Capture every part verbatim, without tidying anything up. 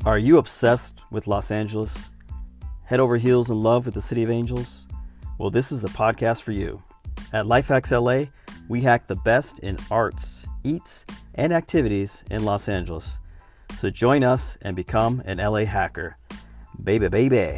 Are you obsessed with Los Angeles? Head over heels in love with the City of Angels? Well, this is the podcast for you. At Lifehacks L A, we hack the best in arts, eats, and activities in Los Angeles. So join us and become an L A hacker. Baby, baby.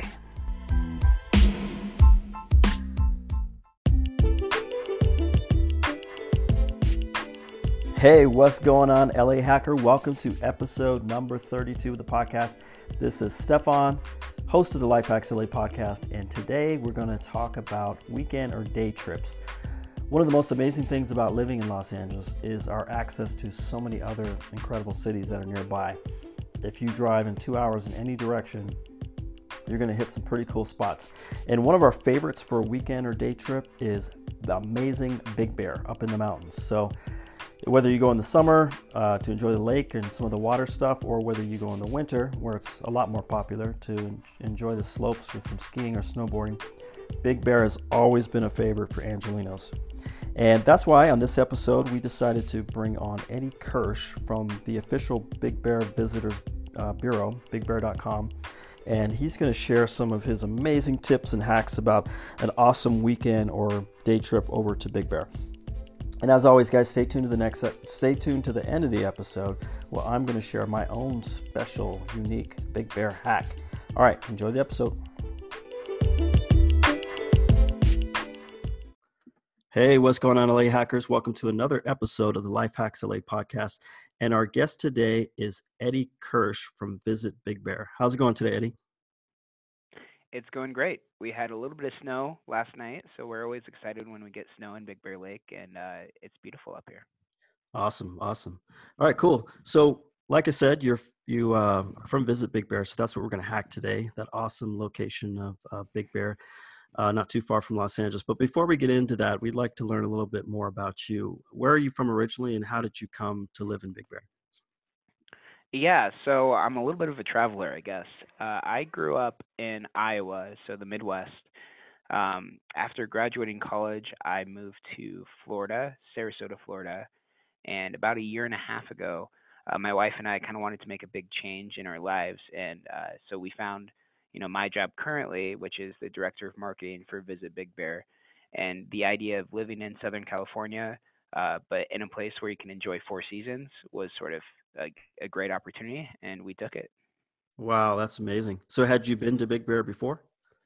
Hey, what's going on, L A Hacker? Welcome to episode number thirty-two of the podcast. This is Stefan, host of the Lifehacks L A podcast, and today we're going to talk about weekend or day trips. One of the most amazing things about living in Los Angeles is our access to so many other incredible cities that are nearby. If you drive in two hours in any direction, you're going to hit some pretty cool spots. And one of our favorites for a weekend or day trip is the amazing Big Bear up in the mountains. So whether you go in the summer uh, to enjoy the lake and some of the water stuff, or whether you go in the winter where it's a lot more popular to enjoy the slopes with some skiing or snowboarding, Big Bear has always been a favorite for Angelinos. And that's why on this episode we decided to bring on Eddie Kirsch from the official Big Bear Visitors uh, Bureau, big bear dot com. And he's going to share some of his amazing tips and hacks about an awesome weekend or day trip over to Big Bear. And as always, guys, stay tuned to the next. Stay tuned to the end of the episode, where I'm going to share my own special, unique Big Bear hack. All right, enjoy the episode. Hey, what's going on, L A Hackers? Welcome to another episode of the Lifehacks L A podcast. And our guest today is Eddie Kirsch from Visit Big Bear. How's it going today, Eddie? It's going great. We had a little bit of snow last night, so we're always excited when we get snow in Big Bear Lake, and uh, it's beautiful up here. Awesome, awesome. All right, cool. So, like I said, you're you uh, are from Visit Big Bear, so that's what we're going to hack today. That awesome location of uh, Big Bear, uh, not too far from Los Angeles. But before we get into that, we'd like to learn a little bit more about you. Where are you from originally, and how did you come to live in Big Bear? Yeah, so I'm a little bit of a traveler, I guess. Uh, I grew up in Iowa, so the Midwest. Um, after graduating college, I moved to Florida, Sarasota, Florida, and about a year and a half ago, uh, my wife and I kind of wanted to make a big change in our lives, and uh, so we found, you know, my job currently, which is the director of marketing for Visit Big Bear, and the idea of living in Southern California, uh, but in a place where you can enjoy four seasons was sort of a, a great opportunity, and we took it. Wow, that's amazing. So, had you been to Big Bear before?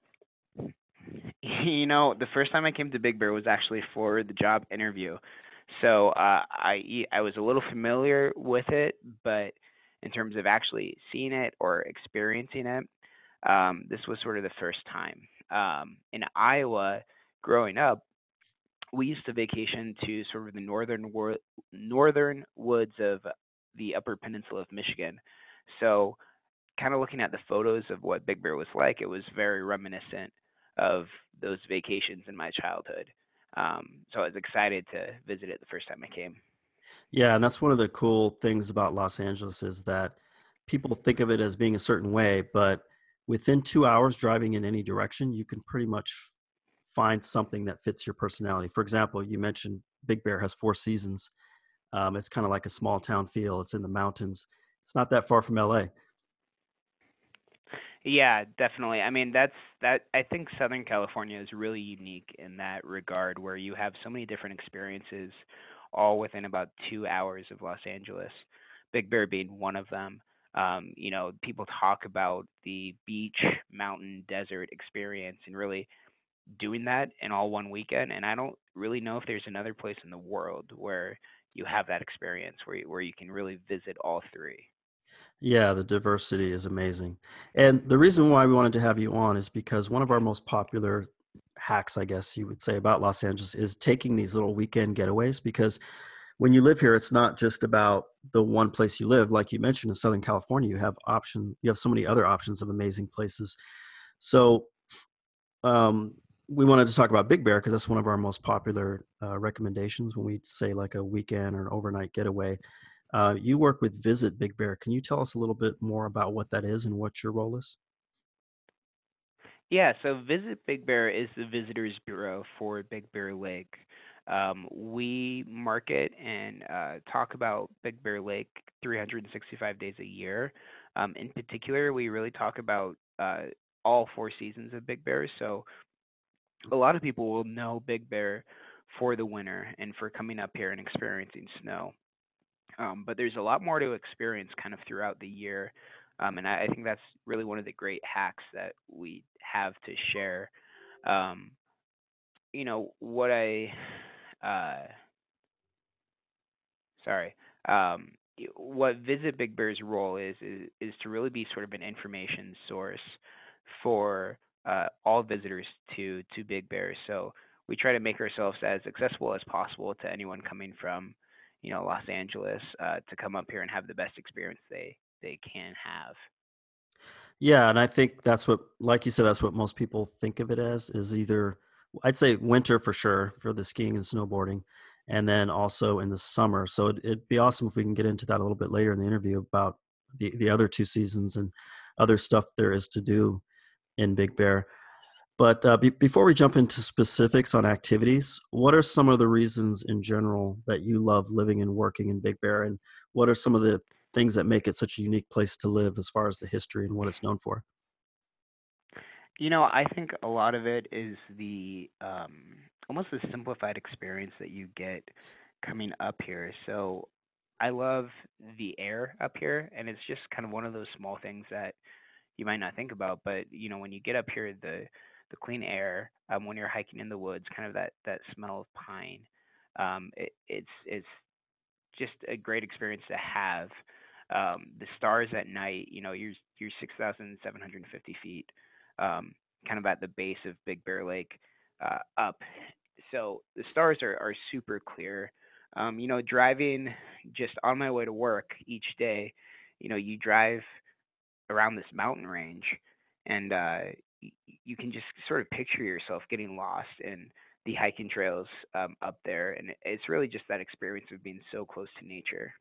You know, the first time I came to Big Bear was actually for the job interview. So uh, I e- I was a little familiar with it, but in terms of actually seeing it or experiencing it, um, this was sort of the first time. Um, in Iowa, growing up, we used to vacation to sort of the northern wor- northern woods of the Upper Peninsula of Michigan. So kind of looking at the photos of what Big Bear was like, it was very reminiscent of those vacations in my childhood. Um, so I was excited to visit it the first time I came. Yeah, and that's one of the cool things about Los Angeles is that people think of it as being a certain way, but within two hours driving in any direction, you can pretty much find something that fits your personality. For example, you mentioned Big Bear has four seasons. Um, it's kind of like a small town feel. It's in the mountains. It's not that far from L A. Yeah, definitely. I mean, that's that. I think Southern California is really unique in that regard, where you have so many different experiences, all within about two hours of Los Angeles. Big Bear being one of them. Um, you know, people talk about the beach, mountain, desert experience, and really doing that in all one weekend. And I don't really know if there's another place in the world where you have that experience, where you, where you can really visit all three. Yeah, the diversity is amazing. And the reason why we wanted to have you on is because one of our most popular hacks, I guess you would say, about Los Angeles is taking these little weekend getaways. Because when you live here, it's not just about the one place you live. Like you mentioned in Southern California, you have option, you have so many other options of amazing places. So um, we wanted to talk about Big Bear because that's one of our most popular uh, recommendations when we say like a weekend or an overnight getaway. Uh, you work with Visit Big Bear. Can you tell us a little bit more about what that is and what your role is? Yeah, so Visit Big Bear is the visitors bureau for Big Bear Lake. Um, we market and uh, talk about Big Bear Lake three hundred sixty-five days a year. Um, in particular, we really talk about uh, all four seasons of Big Bear. So a lot of people will know Big Bear for the winter and for coming up here and experiencing snow. Um, but there's a lot more to experience kind of throughout the year. Um, and I, I think that's really one of the great hacks that we have to share. Um, you know, what I, uh, sorry, um, y- what Visit Big Bear's role is, is, is to really be sort of an information source for uh, all visitors to, to Big Bear. So we try to make ourselves as accessible as possible to anyone coming from, you know, Los Angeles uh, to come up here and have the best experience they, they can have. Yeah, and I think that's what, like you said, that's what most people think of it as, is either, I'd say winter for sure for the skiing and snowboarding, and then also in the summer. So it, it'd be awesome if we can get into that a little bit later in the interview about the the other two seasons and other stuff there is to do in Big Bear. But uh, be, before we jump into specifics on activities, what are some of the reasons in general that you love living and working in Big Bear, and what are some of the things that make it such a unique place to live as far as the history and what it's known for? You know, I think a lot of it is the um, almost the simplified experience that you get coming up here. So I love the air up here, and it's just kind of one of those small things that you might not think about. But you know, when you get up here, the the clean air, um, when you're hiking in the woods, kind of that that smell of pine, um, it, it's it's just a great experience to have. Um, the stars at night, you know, you're you're six thousand seven hundred fifty feet, um, kind of at the base of Big Bear Lake, uh, up. So the stars are are super clear. Um, you know, driving just on my way to work each day, you know, you drive around this mountain range, and uh, y- you can just sort of picture yourself getting lost in the hiking trails um, up there, and it's really just that experience of being so close to nature.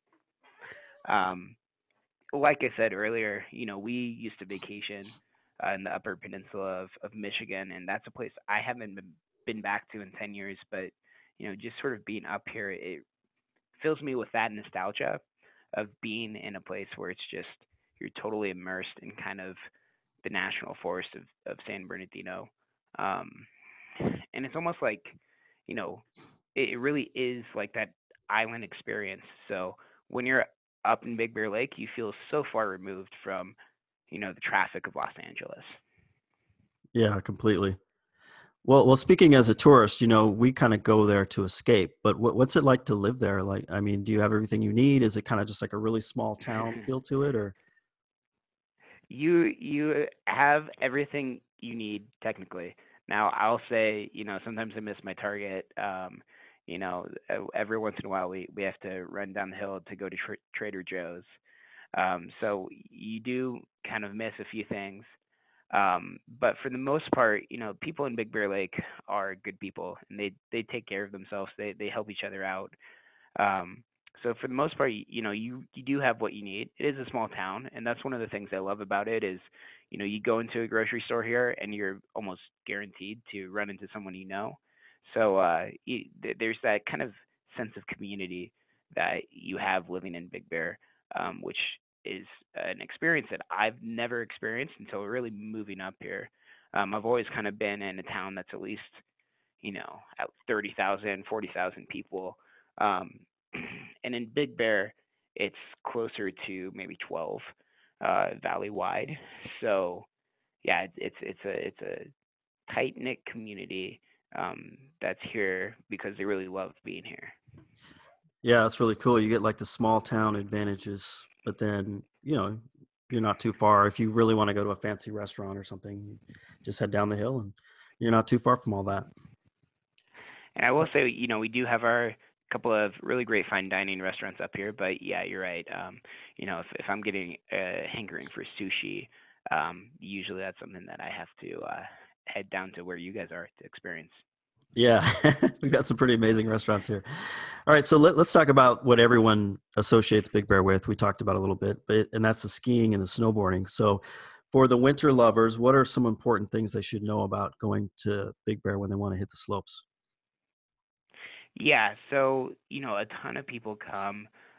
Um, like I said earlier, you know, we used to vacation uh, in the Upper Peninsula of, of Michigan, and that's a place I haven't been, been back to in ten years. But you know, just sort of being up here, it fills me with that nostalgia of being in a place where it's just you're totally immersed in kind of the national forest of, of San Bernardino. Um, and it's almost like, you know, it, it really is like that island experience. So when you're up in Big Bear Lake, you feel so far removed from, you know, the traffic of Los Angeles. Yeah, completely. Well, well, speaking as a tourist, you know, we kind of go there to escape, but what, what's it like to live there? Like, I mean, do you have everything you need? Is it kind of just like a really small town feel to it, or? you you have everything you need technically. Now I'll say, you know, sometimes I miss my Target. Um, you know, uh, every once in a while we we have to run down the hill to go to tra- Trader Joe's. Um, so you do kind of miss a few things. Um, but for the most part, you know, people in Big Bear Lake are good people, and they they take care of themselves. They they help each other out. Um, so for the most part, you, you know, you you do have what you need. It is a small town, and that's one of the things I love about it is, you know, you go into a grocery store here, and you're almost guaranteed to run into someone you know. So uh, you, th- there's that kind of sense of community that you have living in Big Bear, um, which is an experience that I've never experienced until really moving up here. Um, I've always kind of been in a town that's at least, you know, at thirty thousand, forty thousand people. Um, and in Big Bear, it's closer to maybe twelve uh, valley wide. So yeah, it's it's it's a it's a tight knit community um, that's here because they really love being here. Yeah, that's really cool. You get like the small town advantages, but then, you know, you're not too far. If you really want to go to a fancy restaurant or something, you just head down the hill and you're not too far from all that. And I will say, you know, we do have our couple of really great fine dining restaurants up here, but yeah, you're right. Um, you know, if if I'm getting uh, hankering for sushi, um, usually that's something that I have to uh, head down to where you guys are to experience. Yeah, we've got some pretty amazing restaurants here. All right, so let, let's talk about what everyone associates Big Bear with. We talked about a little bit, but and that's the skiing and the snowboarding. So, for the winter lovers, what are some important things they should know about going to Big Bear when they want to hit the slopes? Yeah, so you know, a ton of people come.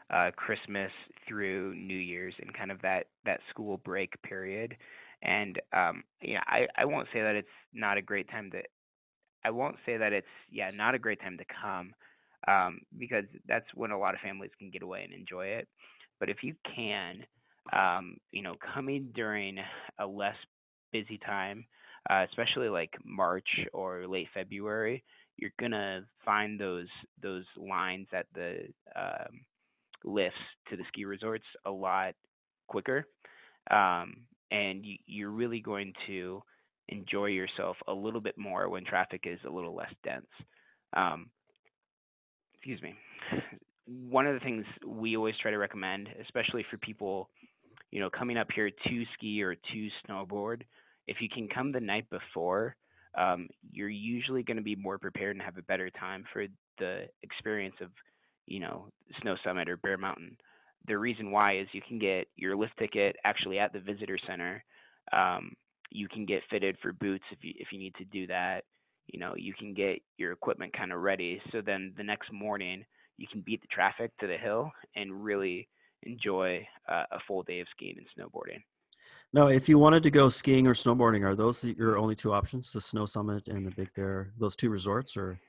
uh, Christmas through New Year's and kind of that that school break period. And um, yeah, I I won't say that it's not a great time to I won't say that it's yeah not a great time to come, um, because that's when a lot of families can get away and enjoy it. But if you can, um, you know, coming during a less busy time, uh, especially like March or late February, you're gonna find those those lines at the um, lifts to the ski resorts a lot quicker, um, and you, you're really going to enjoy yourself a little bit more when traffic is a little less dense. Um, excuse me. One of the things we always try to recommend, especially for people, you know, coming up here to ski or to snowboard, if you can come the night before, um, you're usually going to be more prepared and have a better time for the experience of, you know, Snow Summit or Bear Mountain. The reason why is you can get your lift ticket actually at the visitor center. Um, you can get fitted for boots if you if you need to do that. You know, you can get your equipment kind of ready. So then the next morning you can beat the traffic to the hill and really enjoy uh, a full day of skiing and snowboarding. Now, if you wanted to go skiing or snowboarding, are those the- your only two options, the Snow Summit and the Big Bear, those two resorts, or?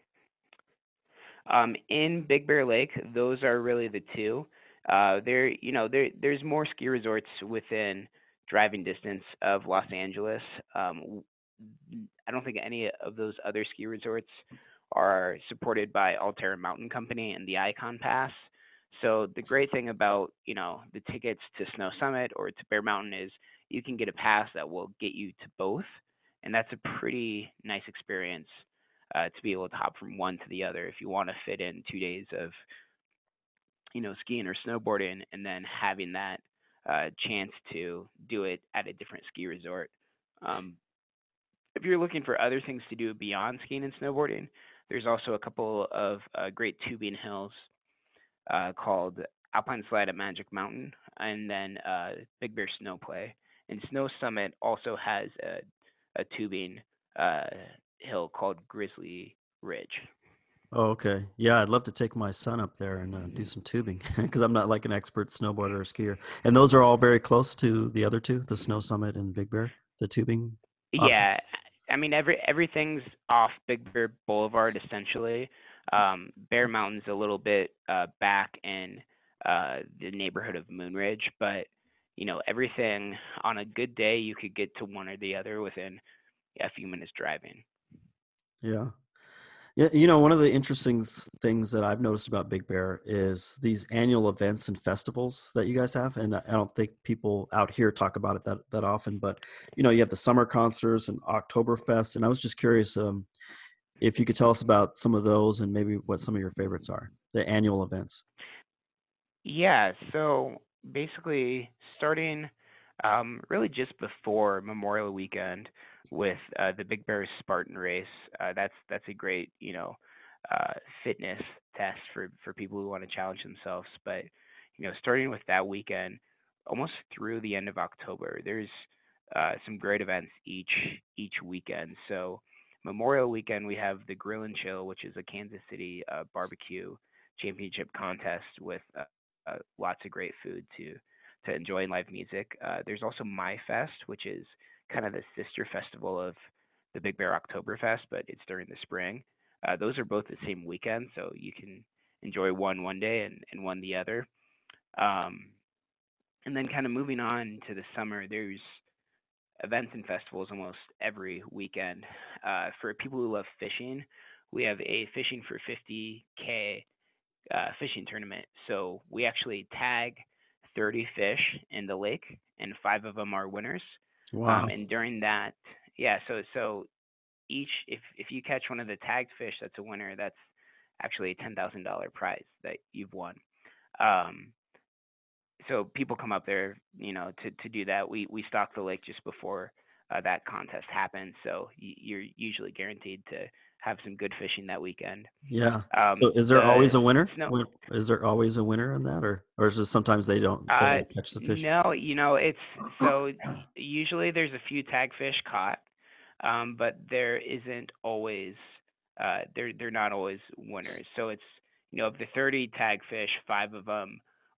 Um, in Big Bear Lake, those are really the two. Uh, there, you know, there there's more ski resorts within driving distance of Los Angeles. Um, I don't think any of those other ski resorts are supported by Alterra Mountain Company and the Icon Pass. So the great thing about, you know, the tickets to Snow Summit or to Bear Mountain is you can get a pass that will get you to both, and that's a pretty nice experience, uh, to be able to hop from one to the other if you want to fit in two days of, you know, skiing or snowboarding and then having that uh, chance to do it at a different ski resort. Um, if you're looking for other things to do beyond skiing and snowboarding, there's also a couple of uh, great tubing hills uh, called Alpine Slide at Magic Mountain and then uh, Big Bear Snow Play. And Snow Summit also has a, a tubing uh, hill called Grizzly Ridge. Oh, okay. Yeah, I'd love to take my son up there and uh, do some tubing because I'm not like an expert snowboarder or skier. And those are all very close to the other two, the Snow Summit and Big Bear, the tubing Yeah, options. I mean every everything's off Big Bear Boulevard essentially. Um, Bear Mountain's a little bit uh, back in uh, the neighborhood of Moonridge, but you know everything on a good day you could get to one or the other within a few minutes driving. Yeah. Yeah, you know, one of the interesting s- things that I've noticed about Big Bear is these annual events and festivals that you guys have, and I I don't think people out here talk about it that that often. But you know, you have the summer concerts and Oktoberfest, and I was just curious um, if you could tell us about some of those and maybe what some of your favorites are, the annual events. Yeah, so basically starting um, really just before Memorial Weekend with uh, the Big Bear Spartan Race. Uh, that's that's a great, you know, uh, fitness test for for people who want to challenge themselves. But you know, starting with that weekend, almost through the end of October, there's uh, some great events each each weekend. So Memorial Weekend, we have the Grill and Chill, which is a Kansas City uh, barbecue championship contest with uh, uh, lots of great food to to enjoy and live music. Uh, there's also My Fest, which is kind of the sister festival of the Big Bear Oktoberfest, but it's during the spring. Uh, those are both the same weekend, so you can enjoy one one day and, and one the other. Um, and then kind of moving on to the summer, there's events and festivals almost every weekend. Uh, for people who love fishing, we have a fishing for fifty K uh, fishing tournament. So we actually tag thirty fish in the lake, and five of them are winners. Um, Wow. and during that, yeah, so so each if if you catch one of the tagged fish, that's a winner. That's actually a ten thousand dollar prize that you've won. Um, so people come up there, you know, to to do that. We we stock the lake just before uh, that contest happens, so y- you're usually guaranteed to have some good fishing that weekend. Yeah. So Um, is there always the a winner? snow Win- Is there always a winner in that, or or is it sometimes they don't they Uh, don't catch the fish? no, you know, it's so usually there's a few tag fish caught, um, but there isn't always uh they're they're not always winners. So it's you know of the thirty tag fish, five of them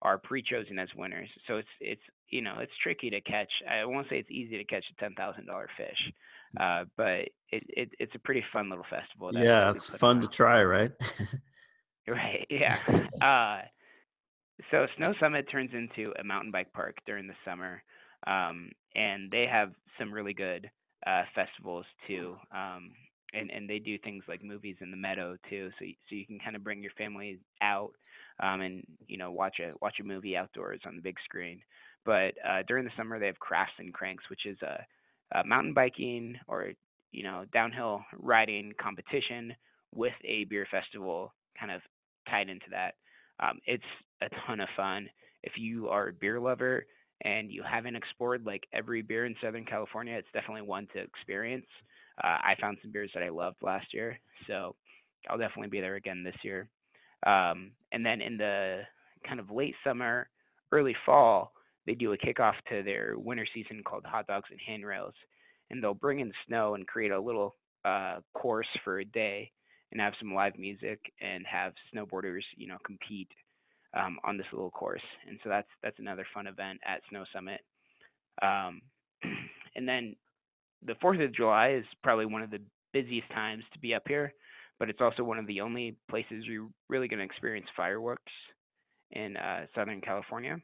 are pre-chosen as winners. So it's it's you know it's tricky to catch. I won't say it's easy to catch a ten thousand dollar fish, uh, but it, it it's a pretty fun little festival that Yeah, that we it's put fun on. to try, right? Right? Yeah. Uh, so Snow Summit turns into a mountain bike park during the summer, um, and they have some really good uh, festivals too. Um, and and they do things like movies in the meadow too, so y- so you can kind of bring your family out, um, and you know watch a watch a movie outdoors on the big screen. But uh, during the summer they have Crafts and Cranks, which is a, a mountain biking or you know downhill riding competition with a beer festival kind of tied into that. Um, it's a ton of fun. If you are a beer lover and you haven't explored like every beer in Southern California, it's definitely one to experience. Uh, I found some beers that I loved last year, so I'll definitely be there again this year. Um, and then in the kind of late summer, early fall, they do a kickoff to their winter season called Hot Dogs and Handrails, and they'll bring in snow and create a little uh, course for a day and have some live music and have snowboarders, you know, compete um, on this little course. And so that's that's another fun event at Snow Summit. Um, and then the Fourth of July is probably one of the busiest times to be up here, but it's also one of the only places you're really going to experience fireworks in uh, Southern California.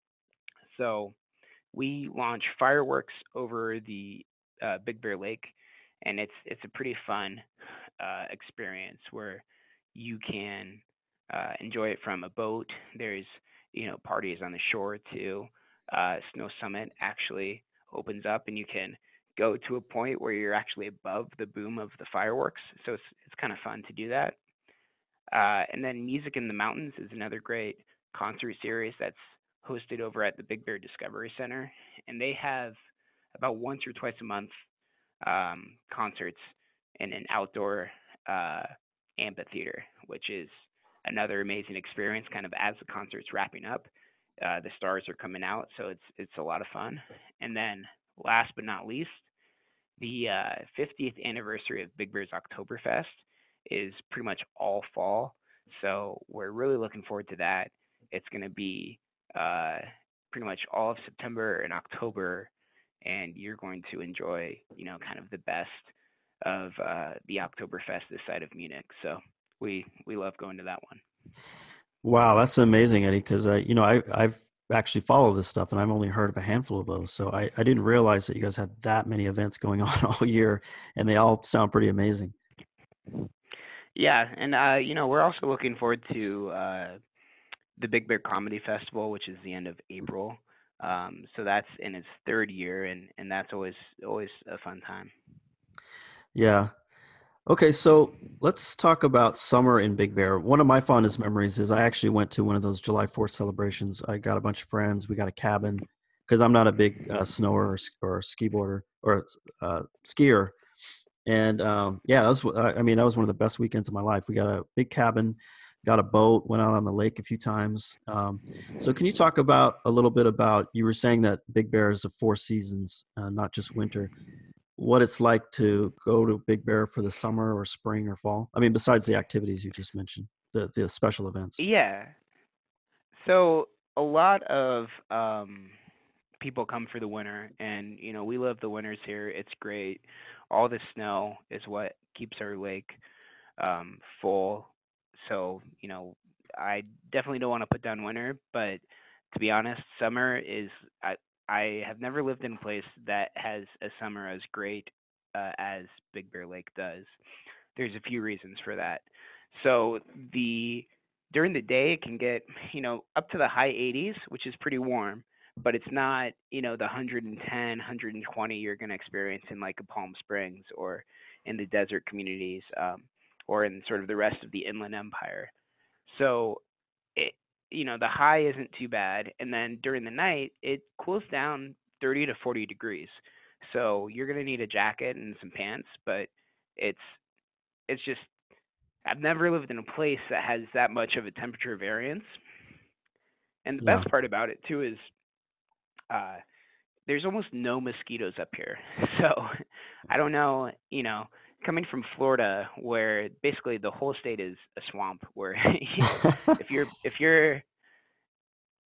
So we launch fireworks over the uh, Big Bear Lake, and it's it's a pretty fun uh, experience where you can uh, enjoy it from a boat. There's you know parties on the shore too. Uh, Snow Summit actually opens up, and you can go to a point where you're actually above the boom of the fireworks. So it's it's kind of fun to do that. Uh, and then Music in the Mountains is another great concert series that's hosted over at the Big Bear Discovery Center, and they have about once or twice a month um, concerts in an outdoor uh, amphitheater, which is another amazing experience. Kind of as the concert's wrapping up, uh, the stars are coming out, so it's it's a lot of fun. And then last but not least, the uh, fiftieth anniversary of Big Bear's Oktoberfest is pretty much all fall, so we're really looking forward to that. It's going to be uh, pretty much all of September and October, and you're going to enjoy, you know, kind of the best of uh, the Oktoberfest this side of Munich. So we we love going to that one. Wow, that's amazing, Eddie. Because uh, you know, I I've actually followed this stuff, and I've only heard of a handful of those. So I I didn't realize that you guys had that many events going on all year, and they all sound pretty amazing. Yeah, and uh, you know, we're also looking forward to uh, the Big Bear Comedy Festival, which is the end of April. Um, so that's in its third year, and and that's always always a fun time. Yeah. Okay, so let's talk about summer in Big Bear. One of my fondest memories is I actually went to one of those July fourth celebrations. I got a bunch of friends. We got a cabin because I'm not a big uh, snower or, s- or ski boarder or uh, skier. And um, yeah, that was, wh- I I mean, that was one of the best weekends of my life. We got a big cabin, got a boat, went out on the lake a few times. Um, so can you talk about a little bit about, you were saying that Big Bear is the four seasons, uh, not just winter, what it's like to go to Big Bear for the summer or spring or fall? I mean, besides the activities you just mentioned, the the special events. Yeah. So a lot of um, people come for the winter, and you know we love the winters here. It's great. All the snow is what keeps our lake um, full. So you know I definitely don't want to put down winter, but to be honest, summer is I I have never lived in a place that has a summer as great uh, as Big Bear Lake does. There's a few reasons for that. So the during the day it can get, you know, up to the high eighties, which is pretty warm, but it's not, you know, the one hundred ten, one hundred twenty you're going to experience in like a Palm Springs or in the desert communities, um, or in sort of the rest of the Inland Empire. So it, you know, the high isn't too bad, and then during the night it cools down thirty to forty degrees. So you're going to need a jacket and some pants, but it's it's just I've never lived in a place that has that much of a temperature variance. And the Yeah. best part about it too is uh there's almost no mosquitoes up here. So I don't know, you know, coming from Florida where basically the whole state is a swamp where if you're if you're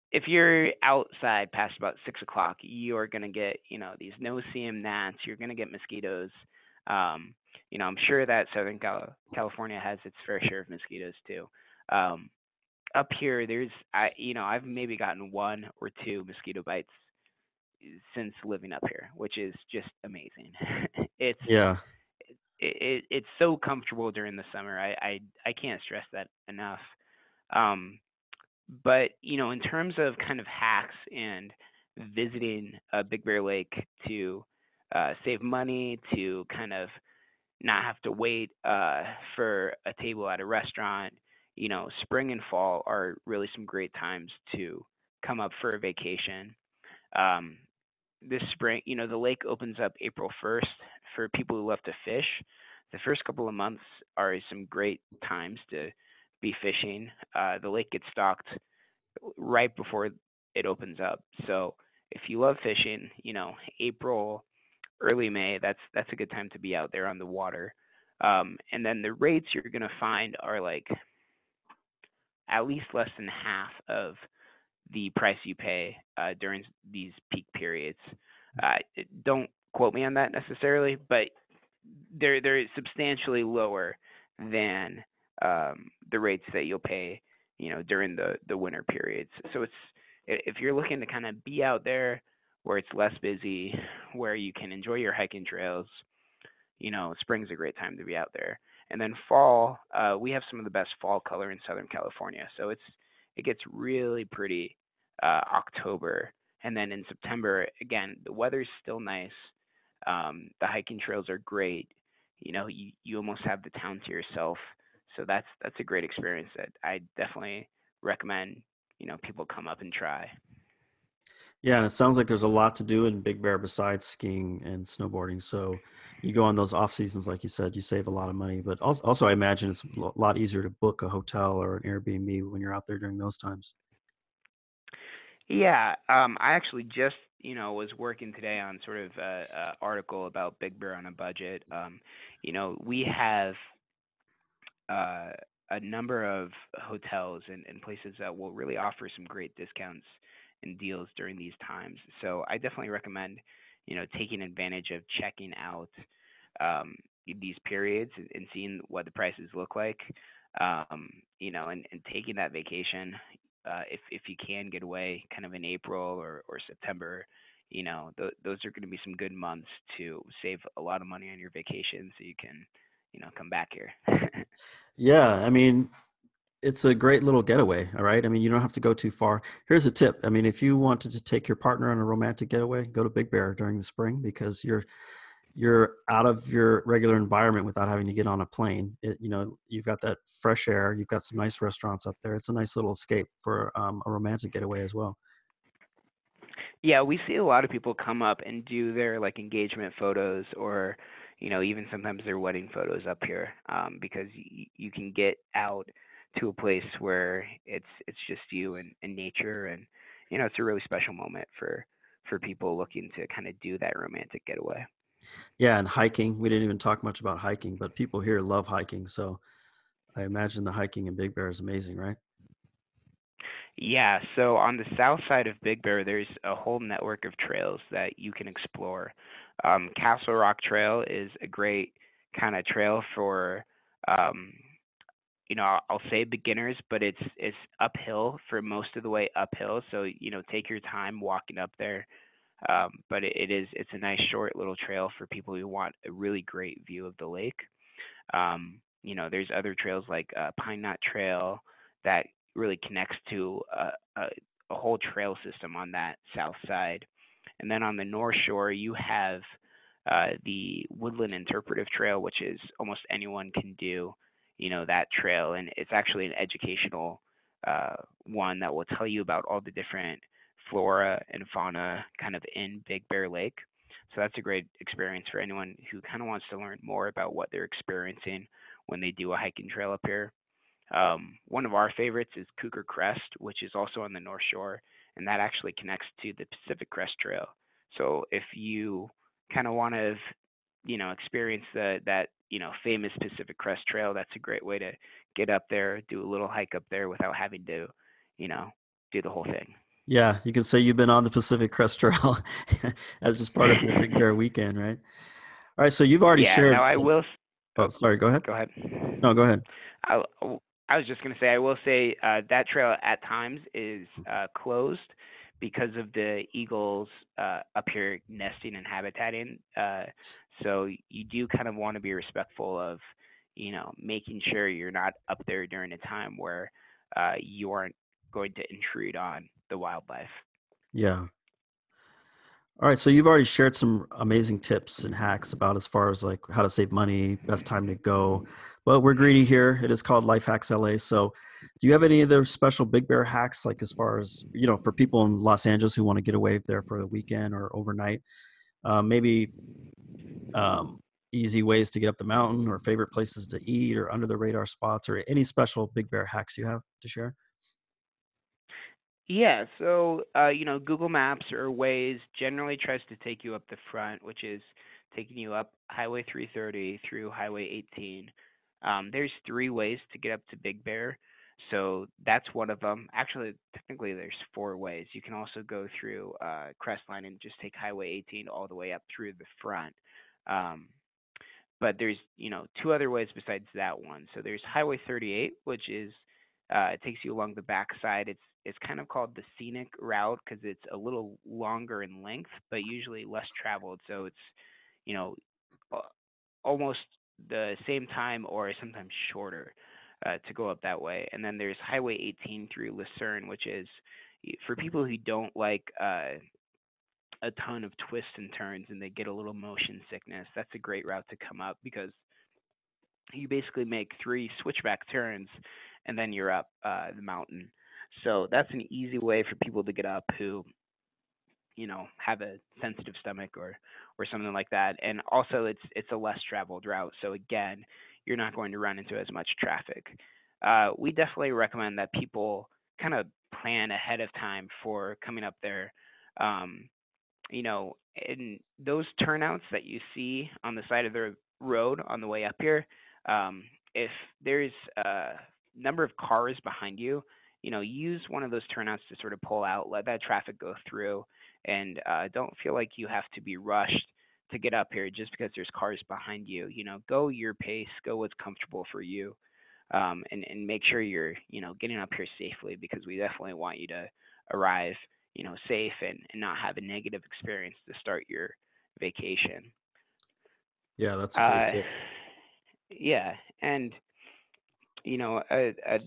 if you're outside past about six o'clock, you're gonna get, you know, these no-see-um gnats. You're gonna get mosquitoes. Um, you know, I'm sure that Southern Cal- California has its fair share of mosquitoes too. Um, Up here, there's, I, you know, I've maybe gotten one or two mosquito bites since living up here, which is just amazing. it's Yeah. it, it, it's so comfortable during the summer. I, I I can't stress that enough. Um, but you know, in terms of kind of hacks and visiting uh, Big Bear Lake to uh, save money, to kind of not have to wait uh, for a table at a restaurant, you know, spring and fall are really some great times to come up for a vacation. Um, this spring, you know, the lake opens up April first for people who love to fish. The first couple of months are some great times to be fishing. Uh, the lake gets stocked right before it opens up. So if you love fishing, you know, April, early May, that's that's a good time to be out there on the water. Um, and then the rates you're gonna find are like at least less than half of the price you pay uh, during these peak periods. Uh, don't quote me on that necessarily, but they're they're substantially lower than um, the rates that you'll pay, you know, during the the winter periods. So it's if you're looking to kind of be out there where it's less busy, where you can enjoy your hiking trails, you know, spring's a great time to be out there. And then fall, uh, we have some of the best fall color in Southern California. So it's it gets really pretty uh, October, and then in September again, the weather's still nice. Um, the hiking trails are great. You know, you you almost have the town to yourself. So that's that's a great experience that I definitely recommend. You know, people come up and try. Yeah, and it sounds like there's a lot to do in Big Bear besides skiing and snowboarding. So you go on those off seasons, like you said, you save a lot of money. But also, also I imagine it's a lot easier to book a hotel or an Airbnb when you're out there during those times. Yeah, um, I actually just, you know, was working today on sort of a, a article about Big Bear on a budget. Um, you know, we have uh, a number of hotels and, and places that will really offer some great discounts and deals during these times. So I definitely recommend, you know, taking advantage of checking out um, these periods and, and seeing what the prices look like. Um, you know, and, and taking that vacation, uh, if if you can get away, kind of in April or or September. You know, th- those are going to be some good months to save a lot of money on your vacation, so you can, you know, come back here. Yeah, I mean, it's a great little getaway. All right. I mean, you don't have to go too far. Here's a tip. I mean, if you wanted to take your partner on a romantic getaway, go to Big Bear during the spring because you're you're out of your regular environment without having to get on a plane. It, you know, you've got that fresh air. You've got some nice restaurants up there. It's a nice little escape for um, a romantic getaway as well. Yeah, we see a lot of people come up and do their like engagement photos or, you know, even sometimes their wedding photos up here, um, because y- you can get out to a place where it's it's just you and, and nature, and you know it's a really special moment for for people looking to kind of do that romantic getaway. Yeah, and hiking. We didn't even talk much about hiking, but people here love hiking. So I imagine the hiking in Big Bear is amazing, right? Yeah, so on the south side of Big Bear, there's a whole network of trails that you can explore. Um, Castle Rock Trail is a great kind of trail for, um, you know, I'll, I'll say beginners, but it's it's uphill for most of the way uphill. So you know, take your time walking up there. Um, but it, it is it's a nice short little trail for people who want a really great view of the lake. Um, you know, there's other trails like uh, Pine Knot Trail that really connects to a, a, a whole trail system on that south side. And then on the north shore, you have uh, the Woodland Interpretive Trail, which is almost anyone can do, you know, that trail. And it's actually an educational uh, one that will tell you about all the different flora and fauna kind of in Big Bear Lake. So that's a great experience for anyone who kind of wants to learn more about what they're experiencing when they do a hiking trail up here. Um, one of our favorites is Cougar Crest, which is also on the North Shore, and that actually connects to the Pacific Crest Trail. So if you kind of want to, you know, experience the that you know famous Pacific Crest Trail, that's a great way to get up there, do a little hike up there without having to, you know, do the whole thing. Yeah, you can say you've been on the Pacific Crest Trail as just part of your Big Bear weekend, right? All right, so you've already Yeah. Now shared I some. will. Oh, Oh, sorry, go ahead. go ahead. No, go ahead. I, I was just going to say, I will say uh, that trail at times is uh, closed because of the eagles uh, up here nesting and habitating. Uh, so you do kind of want to be respectful of, you know, making sure you're not up there during a time where uh, you aren't going to intrude on the wildlife. Yeah. All right, so you've already shared some amazing tips and hacks about as far as like how to save money, best time to go. But we're greedy here. It is called Life Hacks L A. So, do you have any other special Big Bear hacks, like as far as you know, for people in Los Angeles who want to get away there for the weekend or overnight? Uh, maybe um, easy ways to get up the mountain, or favorite places to eat, or under the radar spots, or any special Big Bear hacks you have to share? Yeah, so uh, you know, Google Maps or Waze generally tries to take you up the front, which is taking you up Highway three thirty through Highway eighteen. Um, there's three ways to get up to Big Bear, so that's one of them. Actually, technically, there's four ways. You can also go through uh, Crestline and just take Highway eighteen all the way up through the front. Um, but there's you know two other ways besides that one. So there's Highway thirty-eight, which is uh, it takes you along the backside. It's it's kind of called the scenic route because it's a little longer in length, but usually less traveled. So it's you know a- almost the same time or sometimes shorter uh, to go up that way. And then there's Highway eighteen through Lucerne, which is for people who don't like uh, a ton of twists and turns and they get a little motion sickness. That's a great route to come up because you basically make three switchback turns and then you're up uh, the mountain. So that's an easy way for people to get up who, you know, have a sensitive stomach or or something like that. And also it's it's a less traveled route. So again, you're not going to run into as much traffic. Uh, we definitely recommend that people kind of plan ahead of time for coming up there. Um, you know, in those turnouts that you see on the side of the road on the way up here, um, if there's a number of cars behind you, you know, use one of those turnouts to sort of pull out, let that traffic go through, and uh, don't feel like you have to be rushed to get up here just because there's cars behind you. You know, go your pace, go what's comfortable for you, um, and and make sure you're you know getting up here safely because we definitely want you to arrive you know safe and, and not have a negative experience to start your vacation. Yeah, that's a great Uh, tip. yeah, and you know I, I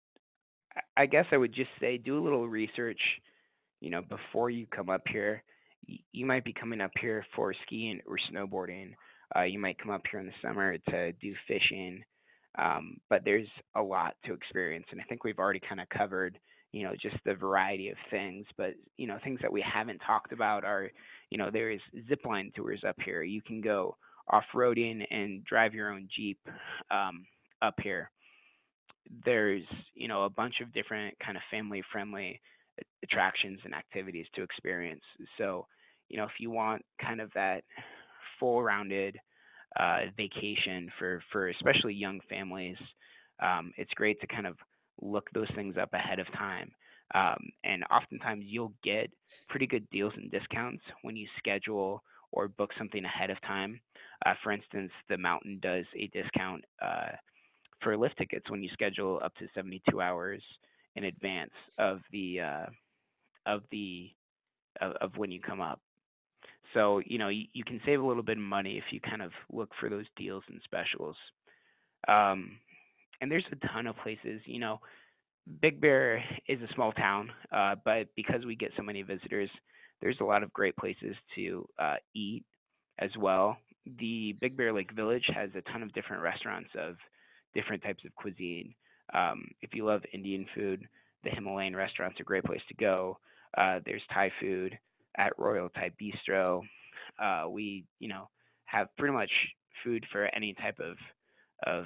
I guess I would just say do a little research you know before you come up here. Y- You might be coming up here for skiing or snowboarding. Uh, you might come up here in the summer to do fishing. Um, but there's a lot to experience, and I think we've already kind of covered, you know, just the variety of things. But you know, things that we haven't talked about are, you know, there is zip line tours up here. You can go off-roading and drive your own Jeep um, up here. There's you know a bunch of different kind of family friendly attractions and activities to experience. So you know if you want kind of that full rounded uh, vacation for for especially young families, um, it's great to kind of look those things up ahead of time. Um, and oftentimes you'll get pretty good deals and discounts when you schedule or book something ahead of time. Uh, for instance, the mountain does a discount uh, for lift tickets when you schedule up to seventy-two hours in advance of the uh, of the of, of when you come up. So you know you, you can save a little bit of money if you kind of look for those deals and specials. Um, and there's a ton of places. You know, Big Bear is a small town, uh, but because we get so many visitors, there's a lot of great places to uh, eat as well. The Big Bear Lake Village has a ton of different restaurants of different types of cuisine. Um, if you love Indian food, the Himalayan restaurant's a great place to go. Uh, there's Thai food at Royal Thai Bistro. Uh, we, you know, have pretty much food for any type of of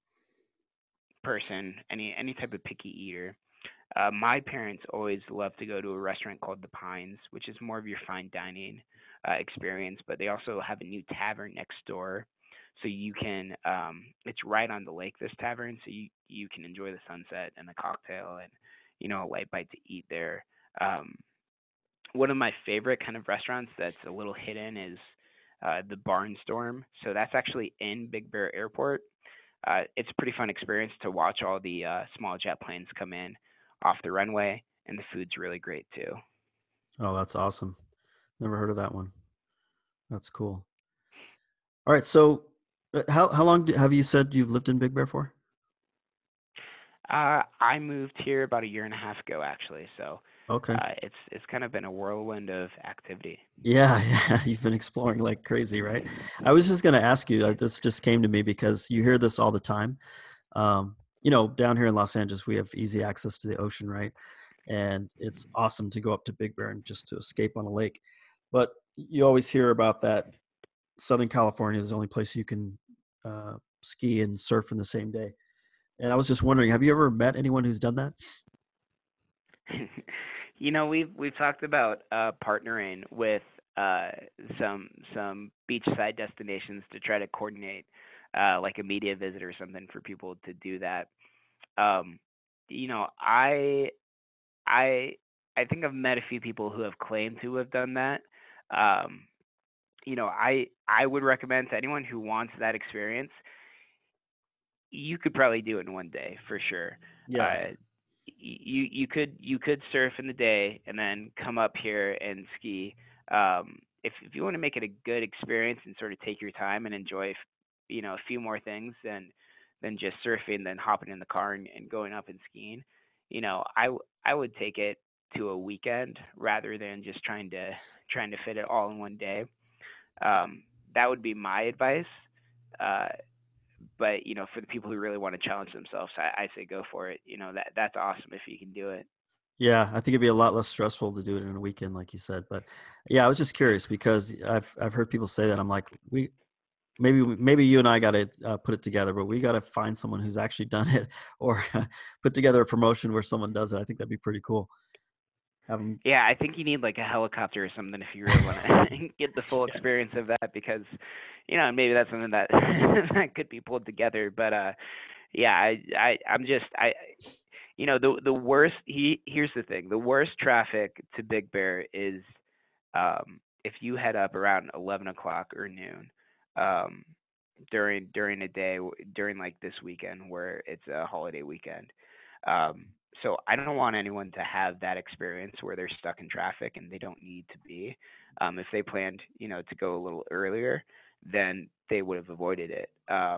person, any any type of picky eater. Uh, my parents always loved to go to a restaurant called The Pines, which is more of your fine dining uh, experience, but they also have a new tavern next door. So you can, um, it's right on the lake, this tavern, so you, you can enjoy the sunset and the cocktail and, you know, a light bite to eat there. Um, One of my favorite kind of restaurants that's a little hidden is uh, the Barnstorm. So that's actually in Big Bear Airport. Uh, it's a pretty fun experience to watch all the uh, small jet planes come in off the runway, and the food's really great too. Oh, that's awesome. Never heard of that one. That's cool. All right. So, uh, how how long do, have you said you've lived in Big Bear for? Uh, I moved here about a year and a half ago, actually. So Okay. uh, it's it's kind of been a whirlwind of activity. Yeah, yeah, you've been exploring like crazy, right? I was just going to ask you, uh, this just came to me because you hear this all the time. Um, you know, down here in Los Angeles, we have easy access to the ocean, right? And it's awesome to go up to Big Bear and just to escape on a lake. But you always hear about that Southern California is the only place you can uh, ski and surf in the same day. And I was just wondering, have you ever met anyone who's done that? You know, we've we've talked about uh, partnering with uh, some some beachside destinations to try to coordinate uh, like a media visit or something for people to do that. Um, you know, I I I think I've met a few people who have claimed to have done that. Um, you know, I I would recommend to anyone who wants that experience, you could probably do it in one day for sure. Yeah. Uh, you you could you could surf in the day and then come up here and ski. Um, if if you want to make it a good experience and sort of take your time and enjoy, you know, a few more things than than just surfing, then hopping in the car and, and going up and skiing, you know, I w- I would take it to a weekend rather than just trying to trying to fit it all in one day. Um, that would be my advice. Uh, but you know, for the people who really want to challenge themselves, I, I say go for it. You know, that that's awesome if you can do it. Yeah, I think it'd be a lot less stressful to do it in a weekend, like you said. But yeah, I was just curious because I've I've heard people say that. I'm like, we maybe maybe you and I got to uh, put it together, but we got to find someone who's actually done it, or put together a promotion where someone does it. I think that'd be pretty cool. Have them. Yeah, I think you need like a helicopter or something if you really want to get the full Yeah. experience of that because, you know, maybe that's something that that could be pulled together. But uh, yeah, I I I'm just I you know the the worst. He here's the thing: the worst traffic to Big Bear is um, if you head up around eleven o'clock or noon um, during during a day during like this weekend where it's a holiday weekend. Um, so I don't want anyone to have that experience where they're stuck in traffic and they don't need to be. Um, if they planned, you know, to go a little earlier, then they would have avoided it. Um,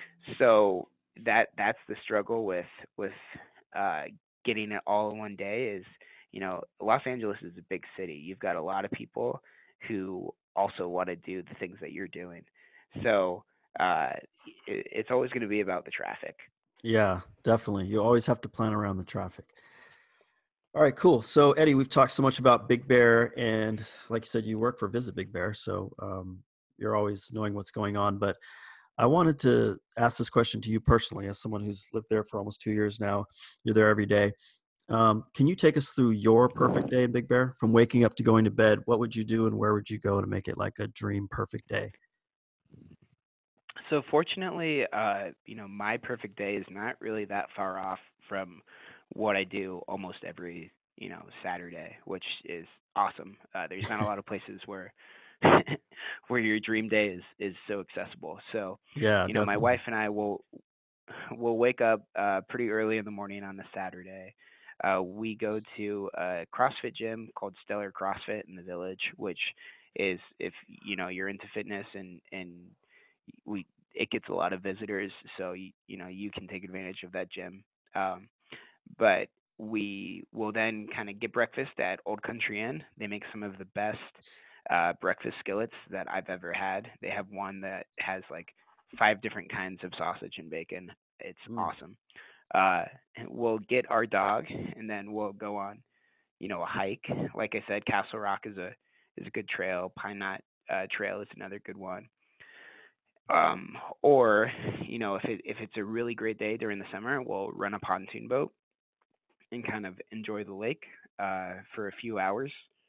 so that that's the struggle with with uh, getting it all in one day is you know, Los Angeles is a big city. You've got a lot of people who also want to do the things that you're doing. So uh, it, it's always going to be about the traffic. Yeah, definitely. You always have to plan around the traffic. All right, cool. So Eddie, we've talked so much about Big Bear, and like you said, you work for Visit Big Bear, so um, you're always knowing what's going on. But I wanted to ask this question to you personally, as someone who's lived there for almost two years now. You're there every day. Um, can you take us through your perfect day in Big Bear, from waking up to going to bed? What would you do, and where would you go to make it like a dream perfect day? So fortunately, uh, you know, my perfect day is not really that far off from what I do almost every, you know, Saturday, which is awesome. Uh, there's not a lot of places where where your dream day is is so accessible. So, Yeah, you know, my definitely. wife and I will will wake up uh, pretty early in the morning on the Saturday. Uh, we go to a CrossFit gym called Stellar CrossFit in the Village, which is if you know you're into fitness and and we it gets a lot of visitors, so you, you know you can take advantage of that gym. Um, but we will then kind of get breakfast at Old Country Inn. They make some of the best uh, breakfast skillets that I've ever had. They have one that has like five different kinds of sausage and bacon. It's Mm. awesome. Uh, and we'll get our dog, and then we'll go on, you know, a hike. Like I said, Castle Rock is a is a good trail. Pine Knot uh, Trail is another good one. Um, or, you know, if it if it's a really great day during the summer, we'll run a pontoon boat and kind of enjoy the lake uh, for a few hours.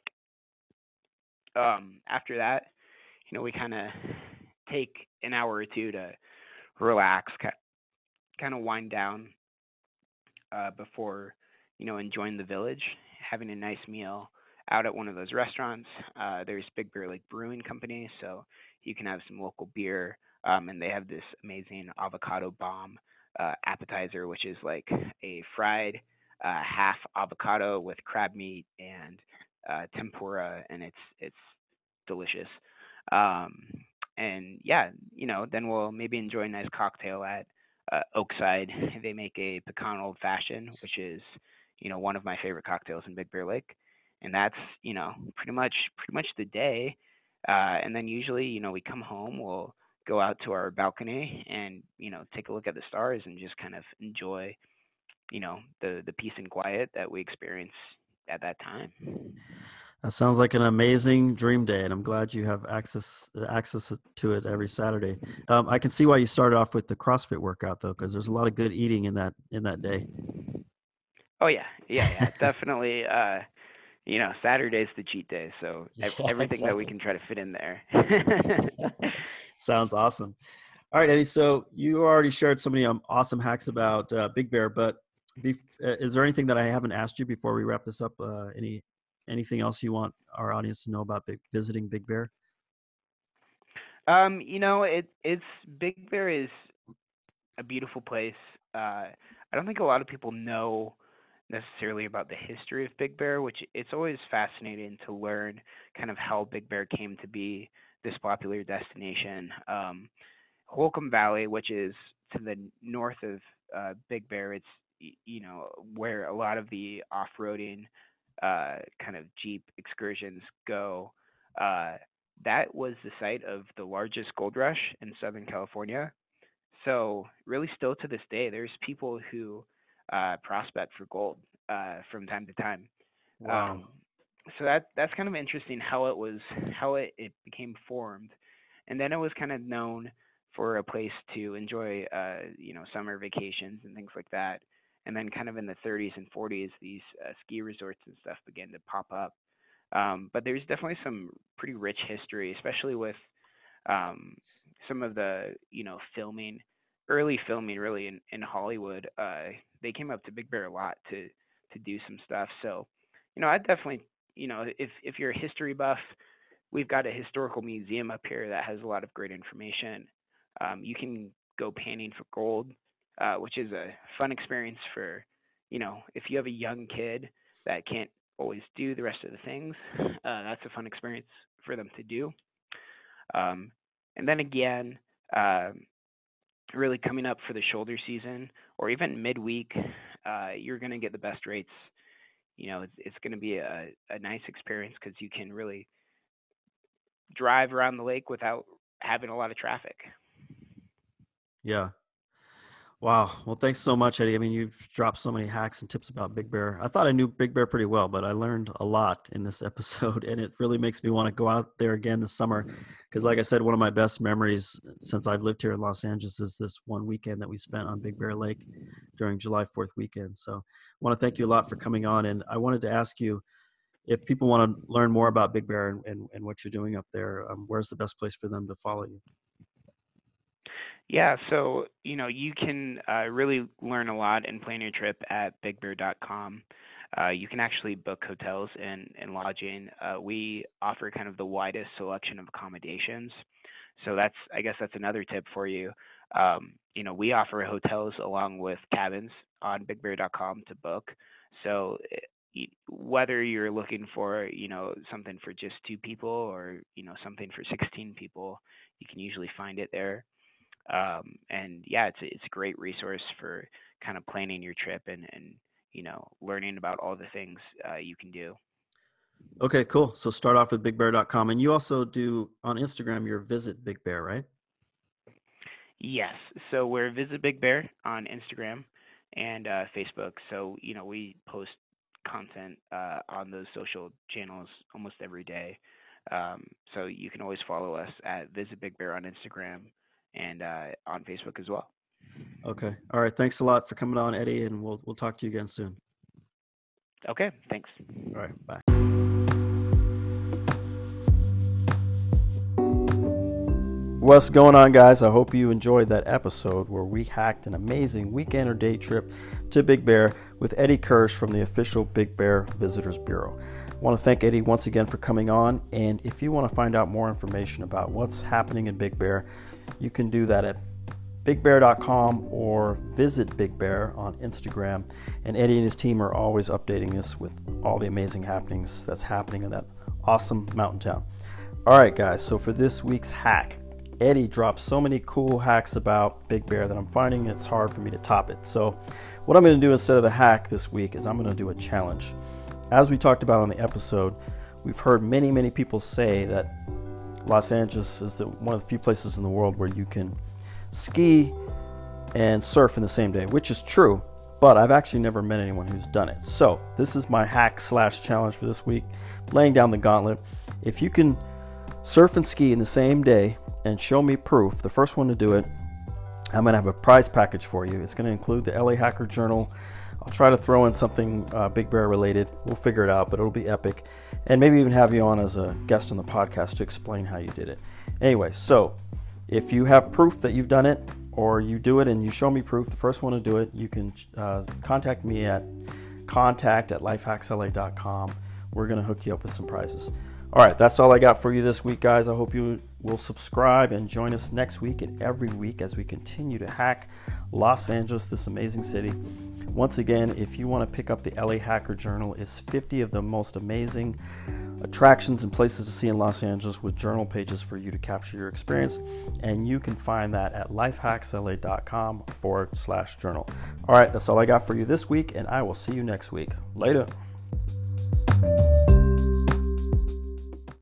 Um, after that, you know, we kind of take an hour or two to relax, kind of wind down uh, before, you know, enjoying the village. having a nice meal out at one of those restaurants. Uh, there's Big Bear Lake Brewing Company, so you can have some local beer, um, and they have this amazing avocado bomb uh, appetizer, which is like a fried uh, half avocado with crab meat and uh, tempura, and it's it's delicious. Um, and yeah, you know, then we'll maybe enjoy a nice cocktail at uh, Oakside. They make a pecan old fashioned, which is, you know, one of my favorite cocktails in Big Bear Lake, and that's, you know, pretty much pretty much the day. Uh, and then usually, you know, we come home, we'll go out to our balcony and, you know, take a look at the stars and just kind of enjoy, you know, the the peace and quiet that we experience at that time. That sounds like an amazing dream day, and I'm glad you have access access to it every Saturday. Um, I can see why you started off with the CrossFit workout though, because there's a lot of good eating in that in that day. Oh yeah, yeah, yeah, definitely. Uh, you know, Saturday's the cheat day, so ev- Yeah, everything that we exactly. can try to fit in there. Sounds awesome. All right, Eddie. So you already shared so many um, awesome hacks about uh, Big Bear, but bef- uh, is there anything that I haven't asked you before we wrap this up? Uh, any anything else you want our audience to know about big, visiting Big Bear? Um, you know, it it's Big Bear is a beautiful place. Uh, I don't think a lot of people know necessarily about the history of Big Bear, which it's always fascinating to learn kind of how Big Bear came to be this popular destination. Um, Holcomb Valley, which is to the north of uh, Big Bear, it's y- you know where a lot of the off-roading uh, kind of Jeep excursions go. Uh, that was the site of the largest gold rush in Southern California. So really, still to this day, there's people who uh, prospect for gold uh, from time to time. Wow. Um, so that that's kind of interesting how it was how it, it became formed, and then it was kind of known for a place to enjoy, uh, you know, summer vacations and things like that. And then kind of in the thirties and forties, these uh, ski resorts and stuff began to pop up. Um, but there's definitely some pretty rich history, especially with um, some of the you know filming, early filming really in in Hollywood. Uh, they came up to Big Bear a lot to to do some stuff. So, you know, I definitely you know if if you're a history buff, we've got a historical museum up here that has a lot of great information. Um, you can go panning for gold, uh, which is a fun experience for, you know, if you have a young kid that can't always do the rest of the things, uh, that's a fun experience for them to do. Um, and then again, uh, really coming up for the shoulder season or even midweek, uh, you're going to get the best rates. You know, it's, it's going to be a, a nice experience because you can really drive around the lake without having a lot of traffic. Yeah. Wow. Well, thanks so much, Eddie. I mean, you've dropped so many hacks and tips about Big Bear. I thought I knew Big Bear pretty well, but I learned a lot in this episode, and it really makes me want to go out there again this summer. Because, like I said, one of my best memories since I've lived here in Los Angeles is this one weekend that we spent on Big Bear Lake during July fourth weekend. So, I want to thank you a lot for coming on. And I wanted to ask you if people want to learn more about Big Bear and, and, and what you're doing up there, um, where's the best place for them to follow you? Yeah, so you know you can uh, really learn a lot and plan your trip at big bear dot com. Uh, you can actually book hotels and, and lodging. Uh, we offer kind of the widest selection of accommodations. So that's, I guess that's another tip for you. Um, you know, we offer hotels along with cabins on big bear dot com to book. So eh, y- whether you're looking for, you know, something for just two people or, you know, something for sixteen people, you can usually find it there. Um, and yeah, it's a, it's a great resource for kind of planning your trip and, and you know, learning about all the things uh, you can do. Okay, cool. So start off with big bear dot com. And you also do on Instagram your Visit Big Bear, right? Yes. So we're Visit Big Bear on Instagram and uh, Facebook. So, you know, we post content uh, on those social channels almost every day. Um, so you can always follow us at Visit Big Bear on Instagram and uh, on Facebook as well. Okay. All right. Thanks a lot for coming on, Eddie, and we'll we'll talk to you again soon. Okay. Thanks. All right. Bye. What's going on, guys? I hope you enjoyed that episode where we hacked an amazing weekend or day trip to Big Bear with Eddie Kirsch from the official Big Bear Visitors Bureau. I want to thank Eddie once again for coming on, and if you want to find out more information about what's happening in Big Bear, you can do that at big bear dot com or visit Big Bear on Instagram. And Eddie and his team are always updating us with all the amazing happenings that's happening in that awesome mountain town. All right, guys, so for this week's hack, Eddie dropped so many cool hacks about Big Bear that I'm finding it's hard for me to top it. So what I'm going to do instead of the hack this week is I'm going to do a challenge. As we talked about on the episode, we've heard many, many people say that Los Angeles is the, one of the few places in the world where you can ski and surf in the same day, which is true, but I've actually never met anyone who's done it. So this is my hack slash challenge for this week, laying down the gauntlet. If you can surf and ski in the same day and show me proof, the first one to do it, I'm going to have a prize package for you. It's going to include the L A Hacker Journal. I'll try to throw in something uh, Big Bear related. We'll figure it out, but it'll be epic. And maybe even have you on as a guest on the podcast to explain how you did it. Anyway, so if you have proof that you've done it, or you do it and you show me proof, the first one to do it, you can uh, contact me at contact at life hacks l a dot com. We're going to hook you up with some prizes. All right, that's all I got for you this week, guys. I hope you will subscribe and join us next week and every week as we continue to hack Los Angeles, this amazing city. Once again, if you want to pick up the L A Hacker Journal, it's fifty of the most amazing attractions and places to see in Los Angeles with journal pages for you to capture your experience. And you can find that at life hacks l a dot com forward slash journal. All right, that's all I got for you this week, and I will see you next week. Later.